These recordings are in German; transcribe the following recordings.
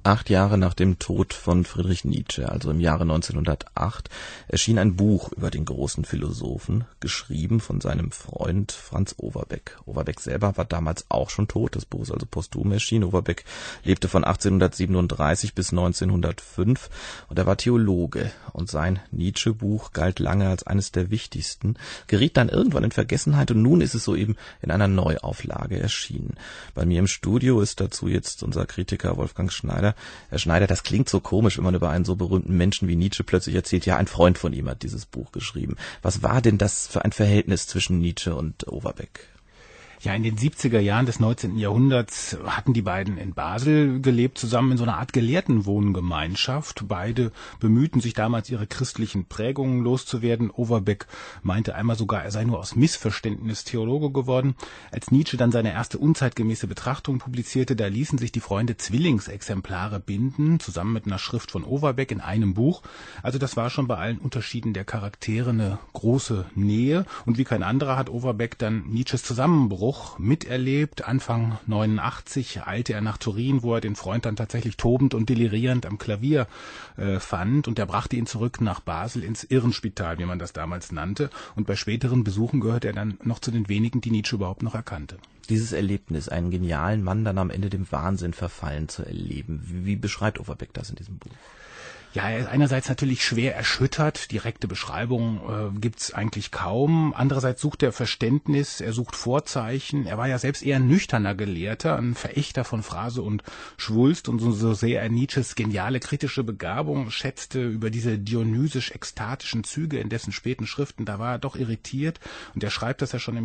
8 Jahre nach dem Tod von Friedrich Nietzsche, also im Jahre 1908, erschien ein Buch über den großen Philosophen, geschrieben von seinem Freund Franz Overbeck. Overbeck selber war damals auch schon tot, das Buch ist also posthum erschienen. Overbeck lebte von 1837 bis 1905 und er war Theologe. Und sein Nietzsche-Buch galt lange als eines der wichtigsten, geriet dann irgendwann in Vergessenheit und nun ist es soeben in einer Neuauflage erschienen. Bei mir im Studio ist dazu jetzt unser Kritiker Wolfgang Schneider. Herr Schneider, das klingt so komisch, wenn man über einen so berühmten Menschen wie Nietzsche plötzlich erzählt, ja, ein Freund von ihm hat dieses Buch geschrieben. Was war denn das für ein Verhältnis zwischen Nietzsche und Overbeck? Ja, in den 70er Jahren des 19. Jahrhunderts hatten die beiden in Basel gelebt, zusammen in so einer Art Gelehrtenwohngemeinschaft. Beide bemühten sich damals, ihre christlichen Prägungen loszuwerden. Overbeck meinte einmal sogar, er sei nur aus Missverständnis Theologe geworden. Als Nietzsche dann seine erste unzeitgemäße Betrachtung publizierte, da ließen sich die Freunde Zwillingsexemplare binden, zusammen mit einer Schrift von Overbeck in einem Buch. Also das war schon bei allen Unterschieden der Charaktere eine große Nähe. Und wie kein anderer hat Overbeck dann Nietzsches Zusammenbruch miterlebt. Anfang 89 eilte er nach Turin, wo er den Freund dann tatsächlich tobend und delirierend am Klavier fand. Und er brachte ihn zurück nach Basel ins Irrenspital, wie man das damals nannte. Und bei späteren Besuchen gehörte er dann noch zu den wenigen, die Nietzsche überhaupt noch erkannte. Dieses Erlebnis, einen genialen Mann dann am Ende dem Wahnsinn verfallen zu erleben, wie beschreibt Overbeck das in diesem Buch? Ja, er ist einerseits natürlich schwer erschüttert, direkte Beschreibung gibt's eigentlich kaum. Andererseits sucht er Verständnis, er sucht Vorzeichen. Er war ja selbst eher ein nüchterner Gelehrter, ein Verächter von Phrase und Schwulst. Und so sehr er Nietzsches geniale kritische Begabung schätzte über diese dionysisch-ekstatischen Züge in dessen späten Schriften, da war er doch irritiert. Und er schreibt, dass er schon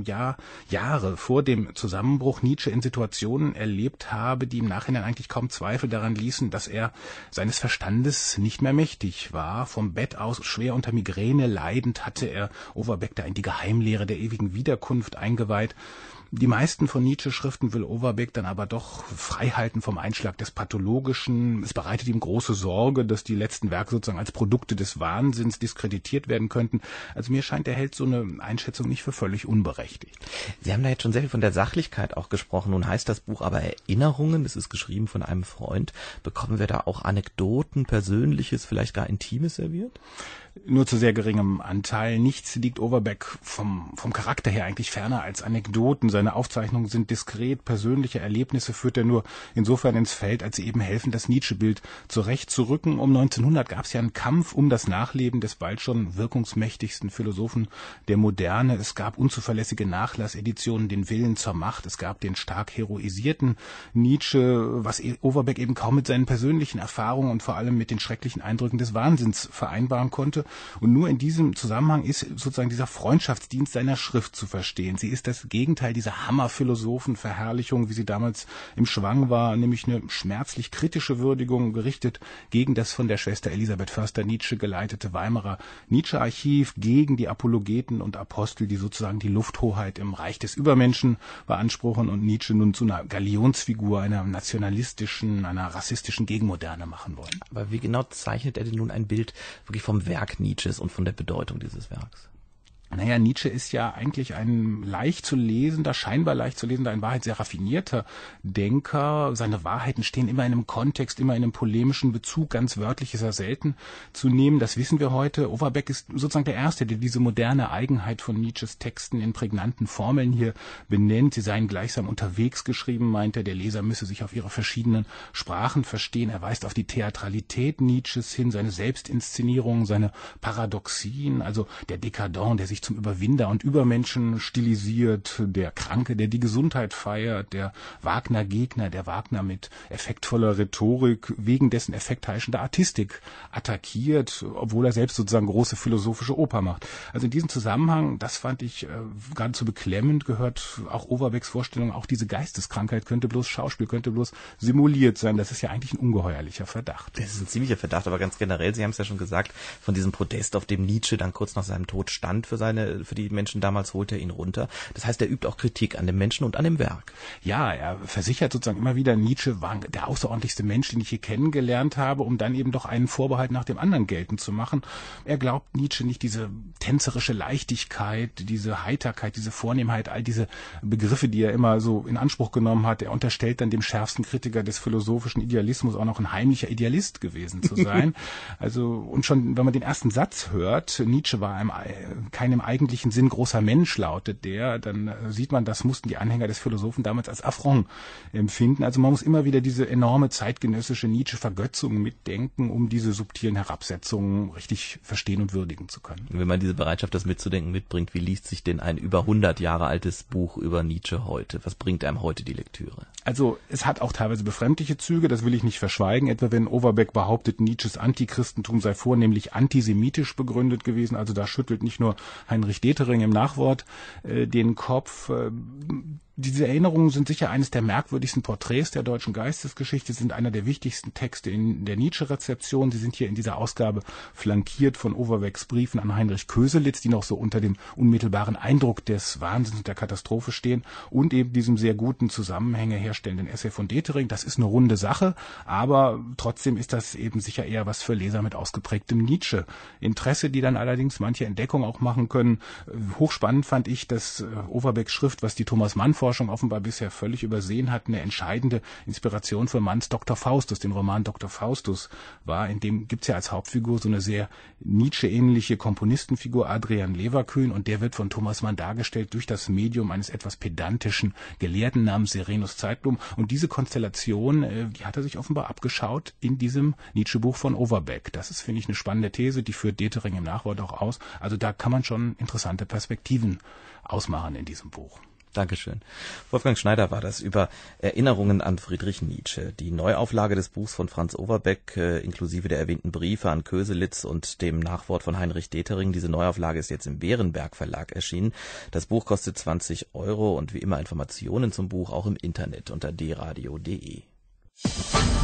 Jahre vor dem Zusammenbruch Nietzsche in Situationen erlebt habe, die im Nachhinein eigentlich kaum Zweifel daran ließen, dass er seines Verstandes nicht mehr mächtig war. Vom Bett aus schwer unter Migräne leidend hatte er Overbeck da in die Geheimlehre der ewigen Wiederkunft eingeweiht. Die meisten von Nietzsche-Schriften will Overbeck dann aber doch freihalten vom Einschlag des Pathologischen. Es bereitet ihm große Sorge, dass die letzten Werke sozusagen als Produkte des Wahnsinns diskreditiert werden könnten. Also mir scheint, er hält so eine Einschätzung nicht für völlig unberechtigt. Sie haben da jetzt schon sehr viel von der Sachlichkeit auch gesprochen. Nun heißt das Buch aber Erinnerungen. Es ist geschrieben von einem Freund. Bekommen wir da auch Anekdoten, Persönliches, vielleicht gar Intimes serviert? Nur zu sehr geringem Anteil. Nichts liegt Overbeck vom Charakter her eigentlich ferner als Anekdoten. Seine Aufzeichnungen sind diskret, persönliche Erlebnisse führt er nur insofern ins Feld, als sie eben helfen, das Nietzsche-Bild zurechtzurücken. Um 1900 gab es ja einen Kampf um das Nachleben des bald schon wirkungsmächtigsten Philosophen der Moderne. Es gab unzuverlässige Nachlasseditionen, den Willen zur Macht. Es gab den stark heroisierten Nietzsche, was Overbeck eben kaum mit seinen persönlichen Erfahrungen und vor allem mit den schrecklichen Eindrücken des Wahnsinns vereinbaren konnte. Und nur in diesem Zusammenhang ist sozusagen dieser Freundschaftsdienst seiner Schrift zu verstehen. Sie ist das Gegenteil dieser Hammerphilosophen-Verherrlichung, wie sie damals im Schwang war, nämlich eine schmerzlich kritische Würdigung gerichtet gegen das von der Schwester Elisabeth Förster-Nietzsche geleitete Weimarer Nietzsche-Archiv, gegen die Apologeten und Apostel, die sozusagen die Lufthoheit im Reich des Übermenschen beanspruchen und Nietzsche nun zu einer Galionsfigur, einer nationalistischen, einer rassistischen Gegenmoderne machen wollen. Aber wie genau zeichnet er denn nun ein Bild wirklich vom Werk Nietzsches und von der Bedeutung dieses Werks? Naja, Nietzsche ist ja eigentlich ein scheinbar leicht zu lesender, in Wahrheit sehr raffinierter Denker. Seine Wahrheiten stehen immer in einem Kontext, immer in einem polemischen Bezug. Ganz wörtlich ist er selten zu nehmen. Das wissen wir heute. Overbeck ist sozusagen der Erste, der diese moderne Eigenheit von Nietzsches Texten in prägnanten Formeln hier benennt. Sie seien gleichsam unterwegs geschrieben, meint er. Der Leser müsse sich auf ihre verschiedenen Sprachen verstehen. Er weist auf die Theatralität Nietzsches hin, seine Selbstinszenierung, seine Paradoxien, also der Dekadent, der sich zum Überwinder und Übermenschen stilisiert, der Kranke, der die Gesundheit feiert, der Wagner-Gegner, der Wagner mit effektvoller Rhetorik wegen dessen effektheischender Artistik attackiert, obwohl er selbst sozusagen große philosophische Oper macht. Also in diesem Zusammenhang, das fand ich geradezu beklemmend, gehört auch Overbecks Vorstellung, auch diese Geisteskrankheit könnte bloß Schauspiel, könnte bloß simuliert sein. Das ist ja eigentlich ein ungeheuerlicher Verdacht. Das ist ein ziemlicher Verdacht, aber ganz generell, Sie haben es ja schon gesagt, von diesem Protest, auf dem Nietzsche dann kurz nach seinem Tod stand für seine für die Menschen damals holt er ihn runter. Das heißt, er übt auch Kritik an dem Menschen und an dem Werk. Ja, er versichert sozusagen immer wieder, Nietzsche war der außerordentlichste Mensch, den ich je kennengelernt habe, um dann eben doch einen Vorbehalt nach dem anderen geltend zu machen. Er glaubt Nietzsche nicht diese tänzerische Leichtigkeit, diese Heiterkeit, diese Vornehmheit, all diese Begriffe, die er immer so in Anspruch genommen hat. Er unterstellt dann dem schärfsten Kritiker des philosophischen Idealismus auch noch ein heimlicher Idealist gewesen zu sein. Also, und schon, wenn man den ersten Satz hört, Nietzsche war keinem eigentlichen Sinn großer Mensch, lautet der, dann sieht man, das mussten die Anhänger des Philosophen damals als Affront empfinden. Also man muss immer wieder diese enorme zeitgenössische Nietzsche-Vergötzung mitdenken, um diese subtilen Herabsetzungen richtig verstehen und würdigen zu können. Wenn man diese Bereitschaft, das mitzudenken, mitbringt, wie liest sich denn ein über 100 Jahre altes Buch über Nietzsche heute? Was bringt einem heute die Lektüre? Also es hat auch teilweise befremdliche Züge, das will ich nicht verschweigen. Etwa wenn Overbeck behauptet, Nietzsches Antichristentum sei vornehmlich antisemitisch begründet gewesen. Also da schüttelt nicht nur Heinrich Detering im Nachwort den Kopf. Diese Erinnerungen sind sicher eines der merkwürdigsten Porträts der deutschen Geistesgeschichte, sind einer der wichtigsten Texte in der Nietzsche-Rezeption. Sie sind hier in dieser Ausgabe flankiert von Overbecks Briefen an Heinrich Köselitz, die noch so unter dem unmittelbaren Eindruck des Wahnsinns und der Katastrophe stehen, und eben diesem sehr guten Zusammenhänge herstellenden Essay von Detering. Das ist eine runde Sache, aber trotzdem ist das eben sicher eher was für Leser mit ausgeprägtem Nietzsche-Interesse, die dann allerdings manche Entdeckungen auch machen können. Hochspannend fand ich, dass Overbecks Schrift, was die Thomas-Mann-Forschung offenbar bisher völlig übersehen hat, eine entscheidende Inspiration für Manns Dr. Faustus, den Roman Dr. Faustus war. In dem gibt's ja als Hauptfigur so eine sehr Nietzsche-ähnliche Komponistenfigur, Adrian Leverkühn, und der wird von Thomas Mann dargestellt durch das Medium eines etwas pedantischen Gelehrten namens Serenus Zeitblom. Und diese Konstellation, die hat er sich offenbar abgeschaut in diesem Nietzsche-Buch von Overbeck. Das ist, finde ich, eine spannende These, die führt Detering im Nachwort auch aus. Also da kann man schon interessante Perspektiven ausmachen in diesem Buch. Dankeschön. Wolfgang Schneider war das über Erinnerungen an Friedrich Nietzsche. Die Neuauflage des Buchs von Franz Overbeck, inklusive der erwähnten Briefe an Köselitz und dem Nachwort von Heinrich Detering. Diese Neuauflage ist jetzt im Bärenberg Verlag erschienen. Das Buch kostet 20 € und wie immer Informationen zum Buch auch im Internet unter dradio.de.